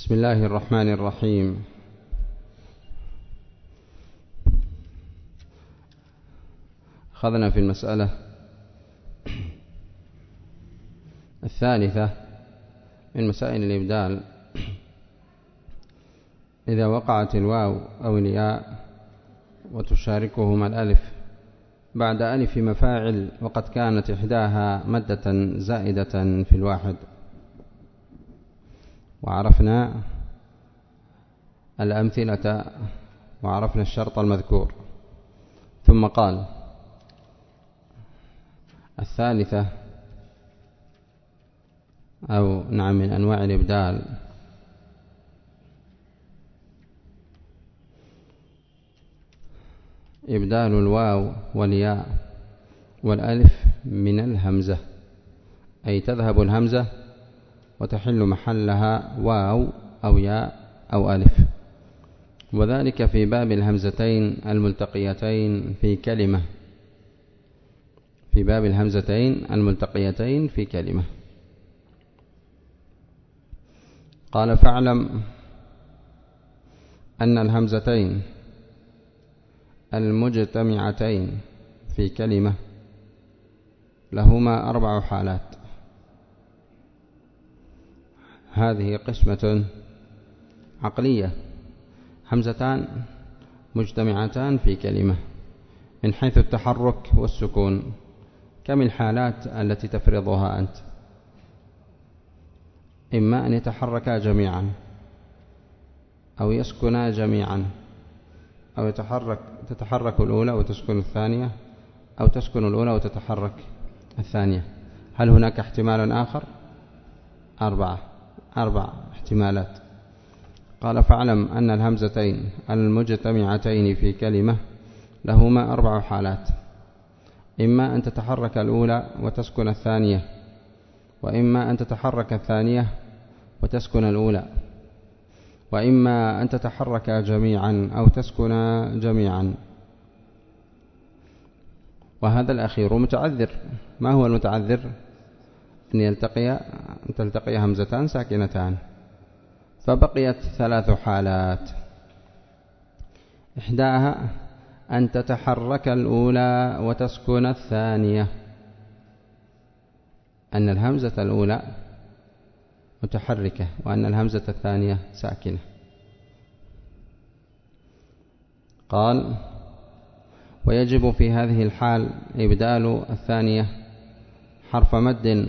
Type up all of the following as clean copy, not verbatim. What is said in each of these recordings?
بسم الله الرحمن الرحيم. أخذنا في المسألة الثالثة من مسائل الإبدال إذا وقعت الواو أو الياء وتشاركهما الألف بعد ألف مفاعل وقد كانت إحداها مادة زائدة في الواحد. وعرفنا الأمثلة وعرفنا الشرط المذكور. ثم قال الثالثة أو نعم من أنواع الإبدال إبدال الواو والياء والألف من الهمزة، أي تذهب الهمزة وتحل محلها واو أو ياء أو ألف، وذلك في باب الهمزتين الملتقيتين في كلمة، في باب الهمزتين الملتقيتين في كلمة. قال فاعلم أن الهمزتين المجتمعتين في كلمة لهما 4 حالات. هذه قسمة عقلية، همزتان مجتمعتان في كلمة من حيث التحرك والسكون. كم الحالات التي تفرضها أنت؟ إما أن يتحركا جميعا أو يسكنا جميعا، أو تتحرك الأولى وتسكن الثانية، أو تسكن الأولى وتتحرك الثانية. هل هناك احتمال آخر؟ 4 احتمالات. قال فاعلم أن الهمزتين المجتمعتين في كلمة لهما 4 حالات، إما أن تتحرك الأولى وتسكن الثانية، وإما أن تتحرك الثانية وتسكن الأولى، وإما أن تتحرك جميعا أو تسكن جميعا. وهذا الأخير متعذر. ما هو المتعذر؟ أن تلتقي همزتان ساكنتان. فبقيت 3 حالات، إحداها أن تتحرك الأولى وتسكن الثانية، أن الهمزة الأولى متحركة وأن الهمزة الثانية ساكنة. قال ويجب في هذه الحال إبدال الثانية حرف مد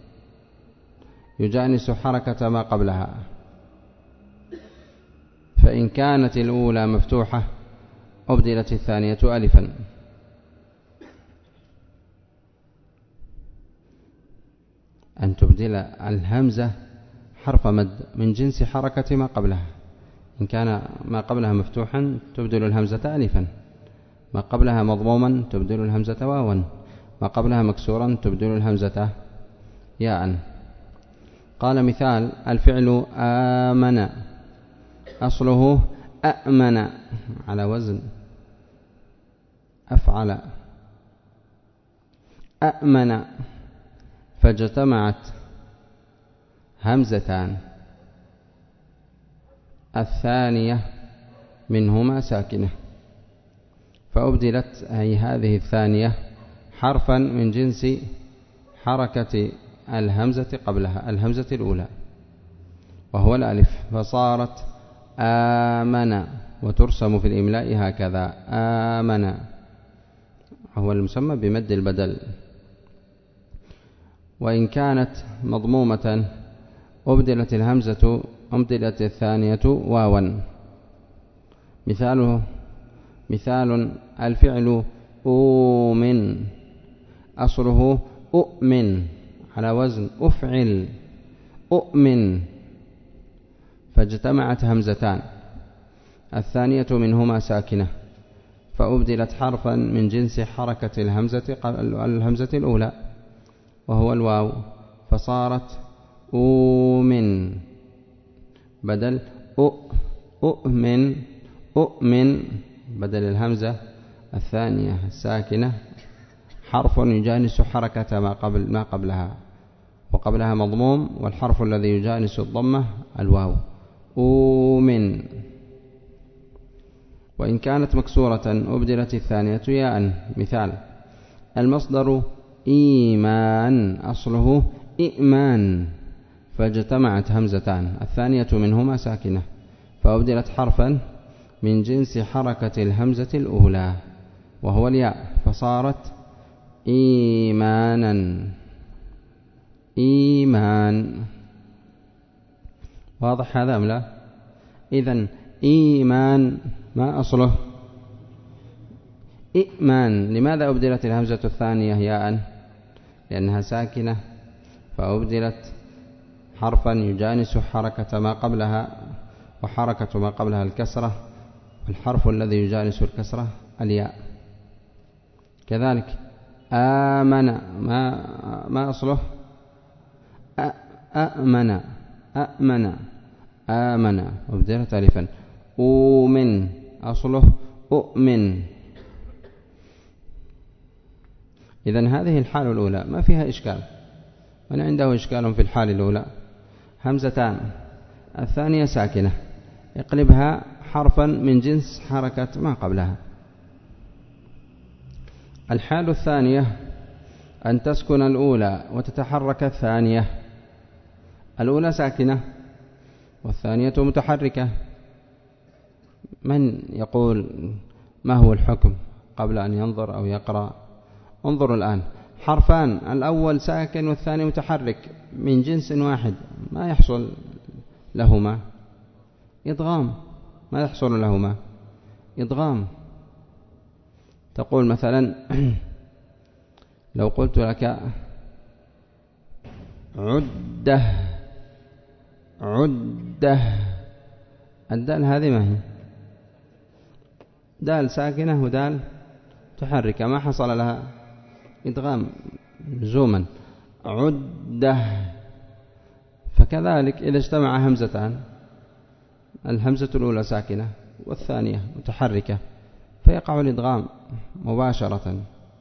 يجانس حركة ما قبلها، فإن كانت الأولى مفتوحة أبدلت الثانية ألفا، أن تبدل الهمزة حرف مد من جنس حركة ما قبلها. إن كان ما قبلها مفتوحا تبدل الهمزة ألفا، ما قبلها مضموما تبدل الهمزة واوا، ما قبلها مكسورا تبدل الهمزة ياء. قال مثال الفعل آمن أصله أأمن على وزن أفعل أأمن، فاجتمعت همزتان، الثانية منهما ساكنة، فأبدلت أي هذه الثانية حرفا من جنس حركة الهمزة قبلها، الهمزة الأولى وهو الألف، فصارت آمن، وترسم في الإملاء هكذا آمن، هو المسمى بمد البدل. وإن كانت مضمومة أبدلت الثانية واوا. مثال الفعل أؤمن أصله أؤمن على وزن أفعل أؤمن، فاجتمعت همزتان، الثانية منهما ساكنة، فأبدلت حرفا من جنس حركة الهمزة الأولى وهو الواو، فصارت أؤمن بدل أؤمن بدل الهمزة الثانية الساكنة حرف يجانس حركة ما قبلها، وقبلها مضموم، والحرف الذي يجانس الضمة الواو، أومن. وإن كانت مكسورة أبدلت الثانية ياء. مثال: المصدر إيمان أصله إئمان، فاجتمعت همزتان، الثانية منهما ساكنة، فأبدلت حرفا من جنس حركة الهمزة الأولى وهو الياء، فصارت إيمانا. إيمان. واضح هذا أم لا؟ إذن إيمان ما أصله؟ إئمان. لماذا أبدلت الهمزة الثانية ياء؟ لأنها ساكنة، فأبدلت حرفا يجانس حركة ما قبلها، وحركة ما قبلها الكسرة، والحرف الذي يجانس الكسرة الياء. كذلك آمن ما أصله؟ أأمن. أأمن. آمن أبدلت ألفا. أؤمن أصله أؤمن. إذن هذه الحالة الأولى ما فيها إشكال. من عنده إشكال في الحالة الأولى همزتان، الثانية ساكنة، اقلبها حرفا من جنس حركة ما قبلها. الحالة الثانية أن تسكن الأولى وتتحرك الثانية. الأولى ساكنة والثانية متحركة. من يقول ما هو الحكم قبل أن ينظر أو يقرأ؟ انظروا الآن، حرفان، الأول ساكن والثاني متحرك من جنس واحد، ما يحصل لهما إدغام. ما يحصل لهما إدغام. تقول مثلا لو قلت لك عده، عده، الدال هذه ما هي؟ دال ساكنة ودال متحركة، ما حصل لها إدغام لزوما. عده. فكذلك إذا اجتمع همزتان، الهمزة الأولى ساكنة والثانية متحركة، فيقع الإدغام مباشرة.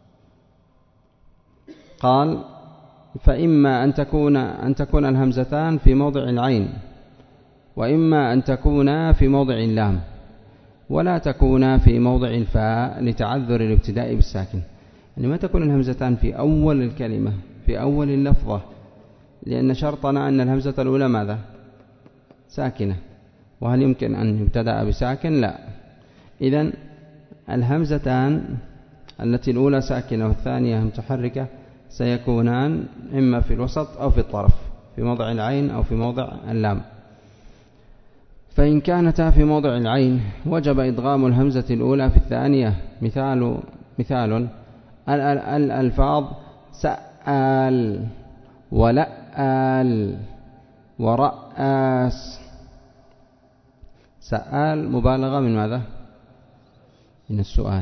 قال: فإما أن تكون الهمزتان في موضع العين، وإما أن تكونا في موضع اللام، ولا تكونا في موضع الفاء لتعذر الابتداء بالساكن. يعني ما تكون الهمزتان في أول الكلمة، في أول اللفظة، لأن شرطنا أن الهمزة الأولى ماذا؟ ساكنة. وهل يمكن أن يبتدأ بساكن؟ لا. إذن الهمزتان التي الأولى ساكنة والثانية متحركة سيكونان إما في الوسط أو في الطرف، في موضع العين أو في موضع اللام. فإن كانتا في موضع العين وجب إدغام الهمزة الأولى في الثانية. مثال الألفاظ سأل ولأل ورأس. سأل مبالغة من ماذا؟ من السؤال.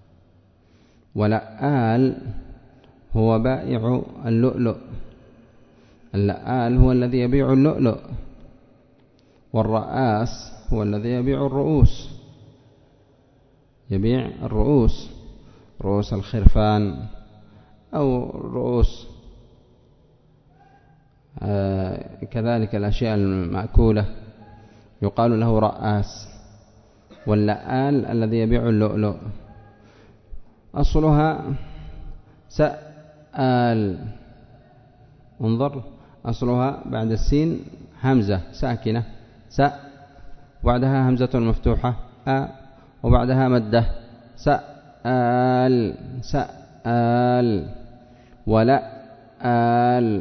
ولأل هو بائع اللؤلؤ. اللأل هو الذي يبيع اللؤلؤ، والرأس هو الذي يبيع الرؤوس، يبيع الرؤوس، رؤوس الخرفان أو رؤوس كذلك الأشياء المأكولة يقال له رأس. واللآل الذي يبيع اللؤلؤ. أصلها سأل. انظر، أصلها بعد السين همزة ساكنة سأ، وبعدها همزة مفتوحة أ، وبعدها مدة سأل سأل ولأل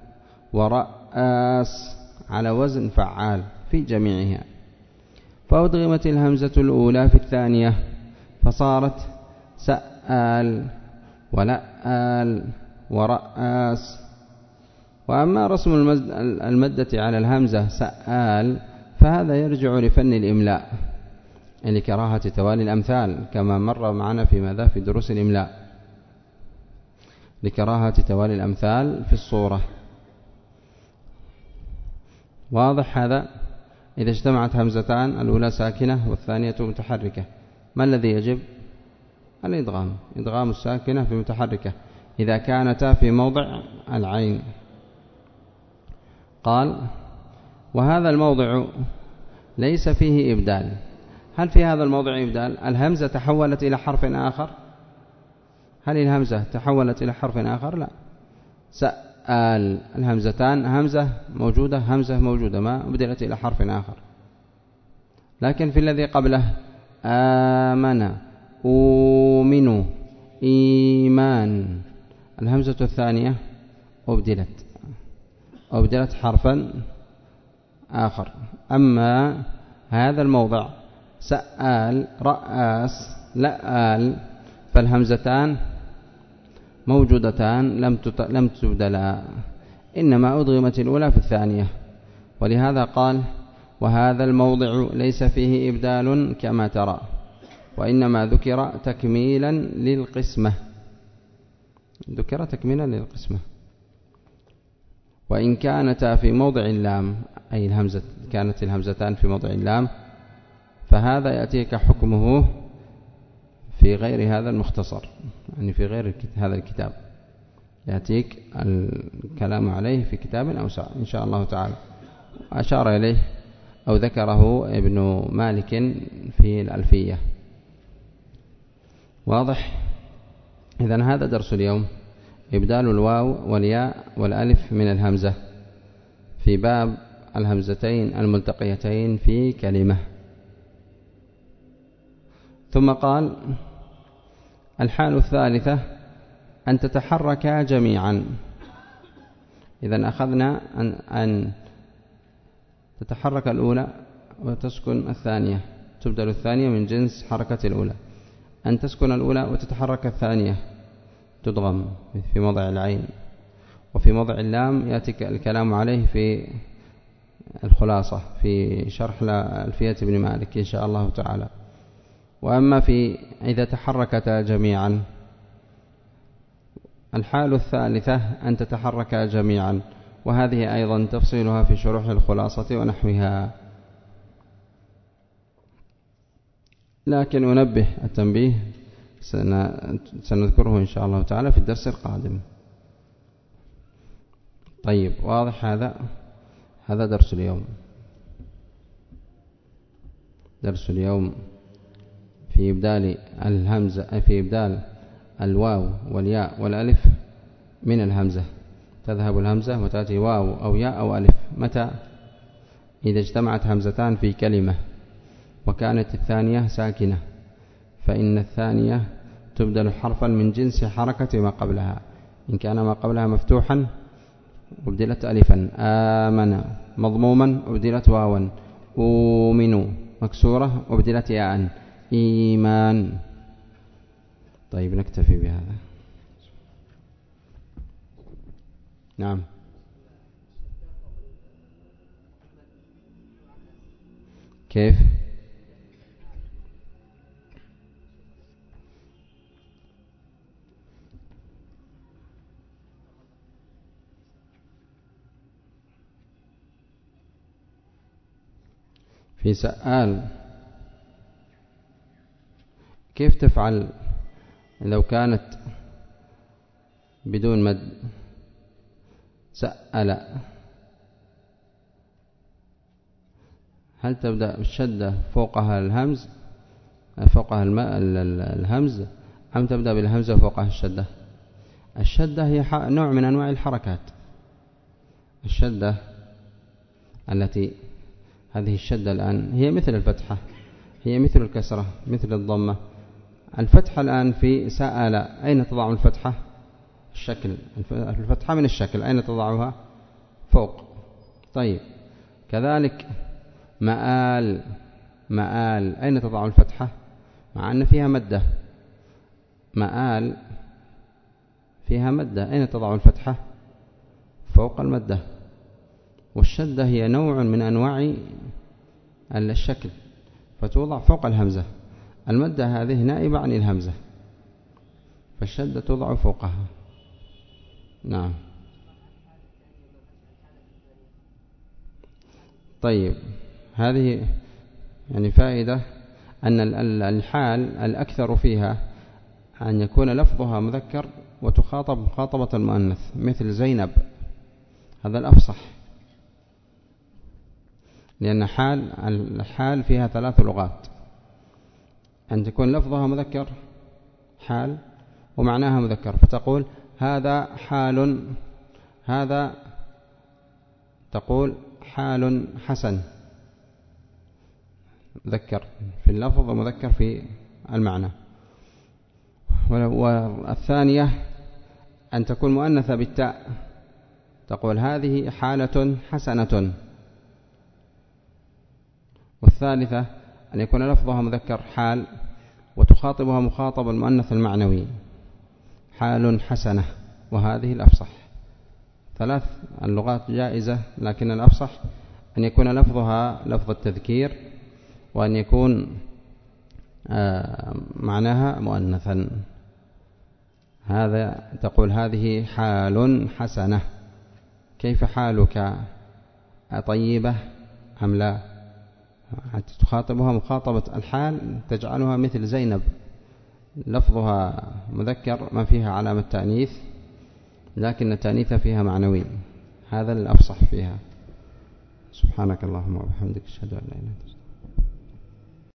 ورأس على وزن فعال في جميعها. فأدغمت الهمزة الأولى في الثانية فصارت سأل ولأل ورأس. وأما رسم المدة على الهمزة سأل فهذا يرجع لفن الإملاء لكراهة توالي الأمثال، كما مر معنا في ماذا؟ في دروس الإملاء، لكراهة توالي الأمثال في الصورة. واضح هذا؟ إذا اجتمعت همزتان الأولى ساكنة والثانية متحركة، ما الذي يجب؟ الإدغام، إدغام الساكنة في متحركة إذا كانتا في موضع العين. قال: وهذا الموضع ليس فيه إبدال. هل في هذا الموضع إبدال؟ الهمزة تحولت إلى حرف آخر؟ هل الهمزة تحولت إلى حرف آخر؟ لا. سأل الهمزتان همزة موجودة، همزة موجودة، ما أبدلت إلى حرف آخر. لكن في الذي قبله آمن، أؤمن، إيمان، الهمزة الثانية أبدلت حرفا آخر. أما هذا الموضع سأل، رأس، لأل، فالهمزتان موجودتان لم تبدلا، إنما أدغمت الأولى في الثانية. ولهذا قال: وهذا الموضع ليس فيه إبدال كما ترى، وإنما ذكر تكميلا للقسمة. وإن كانتا في موضع اللام، أي كانت الهمزتان في موضع اللام، فهذا يأتيك حكمه في غير هذا المختصر، يعني في غير هذا الكتاب، يأتيك الكلام عليه في كتاب أوسع إن شاء الله تعالى. أشار إليه أو ذكره ابن مالك في الألفية. واضح؟ إذن هذا درس اليوم، إبدال الواو والياء والألف من الهمزة في باب الهمزتين الملتقيتين في كلمة. ثم قال: الحال الثالثة أن تتحركا جميعا. إذن أخذنا أن تتحرك الأولى وتسكن الثانية، تبدل الثانية من جنس حركة الأولى. أن تسكن الأولى وتتحرك الثانية، تدغم في موضع العين. وفي موضع اللام يأتي الكلام عليه في الخلاصة في شرح ألفية ابن مالك إن شاء الله تعالى. وأما في إذا تحركتا جميعا، الحال الثالثة أن تتحركا جميعا، وهذه أيضا تفصيلها في شروح الخلاصة ونحوها. لكن أنبه التنبيه سنذكره إن شاء الله تعالى في الدرس القادم. طيب، واضح هذا درس اليوم. درس اليوم في إبدال الهمزة، في إبدال الواو والياء والألف من الهمزة. تذهب الهمزة وتأتي واو أو ياء أو ألف. متى؟ إذا اجتمعت همزتان في كلمة وكانت الثانية ساكنة، فإن الثانية تبدل حرفا من جنس حركة ما قبلها. إن كان ما قبلها مفتوحا أبدلت ألفا، آمن مضموما أبدلت واوا، أؤمن مكسورة أبدلت ياء، إيمان. طيب، نكتفي بهذا. نعم. كيف؟ في سأل كيف تفعل لو كانت بدون مد؟ سأل، هل تبدأ بالشدة فوقها الهمز، فوقها الهمز، أم تبدأ بالهمزة فوقها الشدة؟ الشدة هي نوع من أنواع الحركات. الشدة التي هذه الشدة الآن هي مثل الفتحة، هي مثل الكسرة، مثل الضمة. الفتحة الآن في سأل، أين تضع الفتحة؟ الشكل، الفتحة من الشكل، أين تضعها؟ فوق. طيب، كذلك مآل، أين تضع الفتحة؟ مع أن فيها مدة. مآل فيها مدة، أين تضع الفتحة؟ فوق المدة. والشدة هي نوع من أنواع الشكل، فتوضع فوق الهمزة. المدة هذه نائبة عن الهمزة، فالشدة توضع فوقها. نعم. طيب، هذه يعني فائدة أن الحال الأكثر فيها أن يكون لفظها مذكر وتخاطب مخاطبة المؤنث، مثل زينب، هذا الأفصح. لأن الحال فيها 3 لغات، أن تكون لفظها مذكر حال ومعناها مذكر، فتقول هذا حال، هذا تقول حال حسن، مذكر في اللفظ ومذكر في المعنى. والثانية أن تكون مؤنثة بالتاء، تقول هذه حالة حسنة. والثالثة أن يكون لفظها مذكر حال وتخاطبها مخاطب المؤنث المعنوي، حال حسنة، وهذه الأفصح. 3 اللغات جائزة، لكن الأفصح أن يكون لفظها لفظ التذكير، وأن يكون معناها مؤنثا. هذا تقول هذه حال حسنة. كيف حالك؟ طيبة أم لا؟ حتى تخاطبها مخاطبة الحال، تجعلها مثل زينب، لفظها مذكر ما فيها علامة تأنيث، لكن التأنيث فيها معنوي. هذا الأفصح فيها. سبحانك اللهم وبحمدك، أشهد أن لا إله إلا أنت.